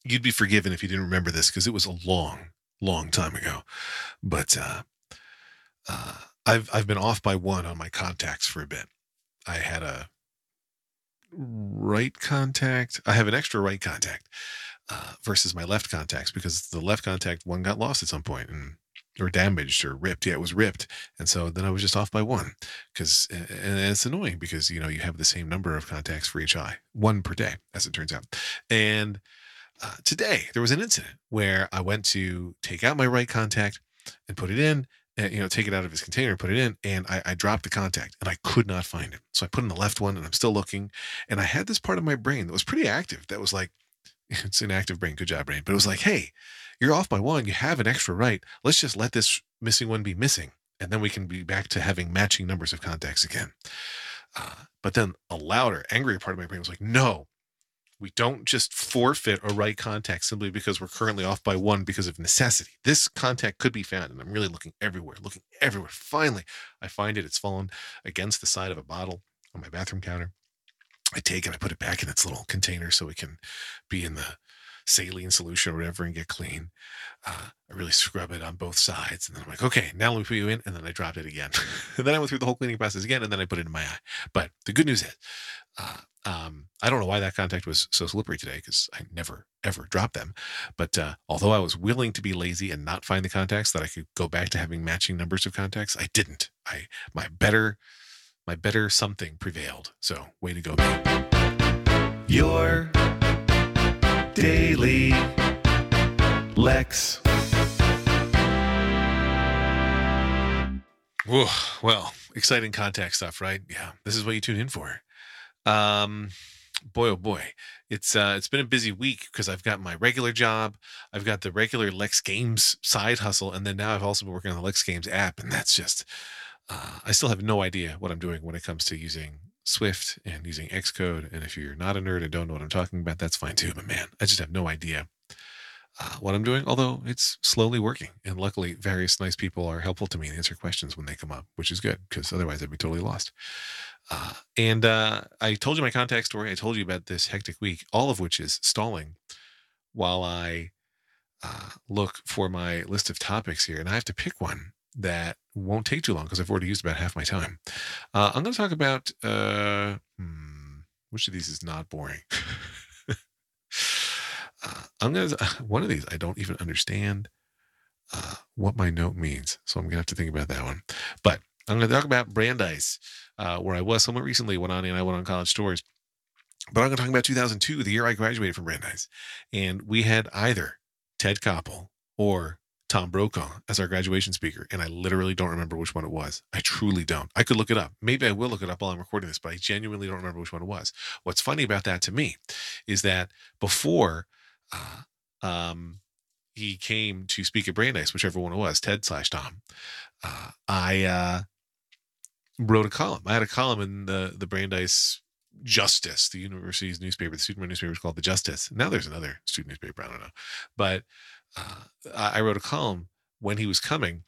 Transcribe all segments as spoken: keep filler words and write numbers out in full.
you'd be forgiven if you didn't remember this because it was a long, long time ago. But uh, uh, I've I've been off by one on my contacts for a bit. I had a right contact. I have an extra right contact uh, versus my left contacts because the left contact one got lost at some point and or damaged or ripped. Yeah, it was ripped, and so then I was just off by one because and it's annoying because you know you have the same number of contacts for each eye, one per day, as it turns out, and. Uh, today, there was an incident where I went to take out my right contact and put it in, and, you know, take it out of his container and put it in, and I, I dropped the contact, and I could not find it. So I put in the left one, and I'm still looking, and I had this part of my brain that was pretty active. That was like, it's an active brain. Good job, brain. But it was like, hey, you're off by one. You have an extra right. Let's just let this missing one be missing, and then we can be back to having matching numbers of contacts again. Uh, but then a louder, angrier part of my brain was like, no. We don't just forfeit a right contact simply because we're currently off by one because of necessity. This contact could be found, and I'm really looking everywhere, looking everywhere. Finally, I find it. It's fallen against the side of a bottle on my bathroom counter. I take it, I put it back in its little container so it can be in the saline solution or whatever and get clean. Uh, I really scrub it on both sides. And then I'm like, okay, now let me put you in. And then I dropped it again. And then I went through the whole cleaning process again, and then I put it in my eye. But the good news is, uh, um, I don't know why that contact was so slippery today because I never, ever dropped them. But uh, although I was willing to be lazy and not find the contacts that I could go back to having matching numbers of contacts, I didn't. I my better, my better something prevailed. So way to go, man. Your Daily Lex. Whoa, well, exciting contact stuff, right? Yeah, this is what you tune in for. Um, boy, oh boy, it's uh, it's been a busy week because I've got my regular job, I've got the regular Lex Games side hustle, and then now I've also been working on the Lex Games app, and that's just, uh, I still have no idea what I'm doing when it comes to using Swift and using Xcode. And if you're not a nerd and don't know what I'm talking about, that's fine too. But man, I just have no idea uh, what I'm doing, although it's slowly working. And luckily, various nice people are helpful to me and answer questions when they come up, which is good because otherwise I'd be totally lost. Uh, and uh, I told you my contact story. I told you about this hectic week, all of which is stalling while I uh, look for my list of topics here. And I have to pick one that won't take too long because I've already used about half my time. Uh, I'm going to talk about, uh, hmm, which of these is not boring? uh, I'm going to, one of these, I don't even understand uh, what my note means. So I'm going to have to think about that one. But I'm going to talk about Brandeis, uh, where I was somewhat recently when Ani and I went on college tours. But I'm going to talk about two thousand two, the year I graduated from Brandeis. And we had either Ted Koppel or Tom Brokaw as our graduation speaker, and I literally don't remember which one it was. I truly don't. I could look it up. Maybe I will look it up while I'm recording this, but I genuinely don't remember which one it was. What's funny about that to me is that before uh, um, he came to speak at Brandeis, whichever one it was, Ted slash Tom, uh, I uh, wrote a column. I had a column in the, the Brandeis Justice, the university's newspaper. The student newspaper is called The Justice. Now there's another student newspaper. I don't know. But uh, I wrote a column when he was coming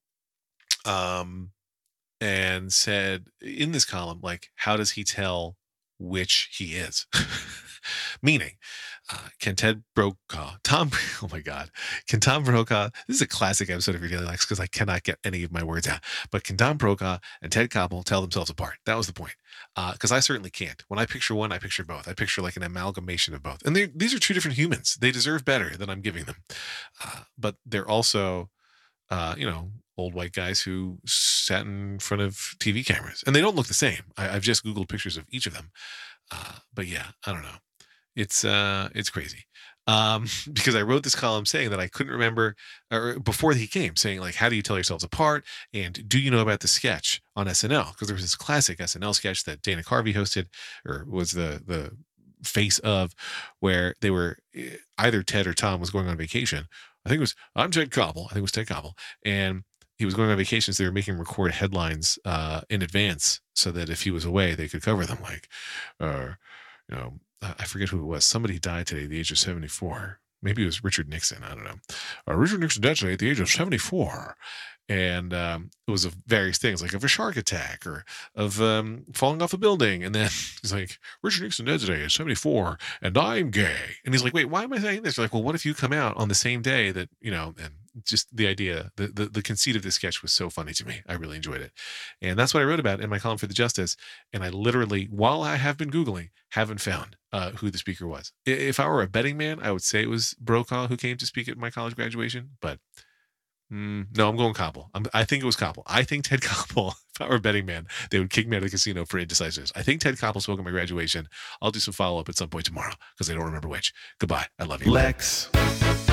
um, and said in this column, like, how does he tell which he is? Meaning, uh, can Ted Brokaw, Tom, oh my God, can Tom Brokaw, this is a classic episode of Your Daily Lex because I cannot get any of my words out, but can Tom Brokaw and Ted Koppel tell themselves apart? That was the point. Because uh, I certainly can't. When I picture one, I picture both. I picture like an amalgamation of both. And these are two different humans. They deserve better than I'm giving them. Uh, but they're also, uh, you know, old white guys who sat in front of T V cameras. And they don't look the same. I, I've just Googled pictures of each of them. Uh, but yeah, I don't know. It's uh, it's crazy. Um, because I wrote this column saying that I couldn't remember, or before he came, saying like, how do you tell yourselves apart? And do you know about the sketch on S N L? Because there was this classic S N L sketch that Dana Carvey hosted, or was the the face of, where they were either Ted or Tom was going on vacation. I think it was I'm Ted Koppel. I think it was Ted Koppel, and he was going on vacation. So they were making record headlines uh, in advance so that if he was away, they could cover them. Like, uh, you know. I forget who it was. Somebody died today at the age of seventy-four. maybe it was Richard Nixon. I don't know. Uh, Richard Nixon died today at the age of seventy-four. And um, it was of various things, like of a shark attack or of um, falling off a building. And then he's like, Richard Nixon dead today is seventy-four, and I'm gay. And he's like, wait, why am I saying this? You're like, well, what if you come out on the same day that, you know, and just the idea, the, the, the conceit of this sketch was so funny to me. I really enjoyed it. And that's what I wrote about in my column for The Justice. And I literally, while I have been Googling, haven't found uh, who the speaker was. If I were a betting man, I would say it was Brokaw who came to speak at my college graduation, but Mm, no, I'm going Koppel. I'm, I think it was Koppel. I think Ted Koppel, if I were a betting man, they would kick me out of the casino for indecisiveness. I think Ted Koppel spoke at my graduation. I'll do some follow-up at some point tomorrow because I don't remember which. Goodbye. I love you. Lex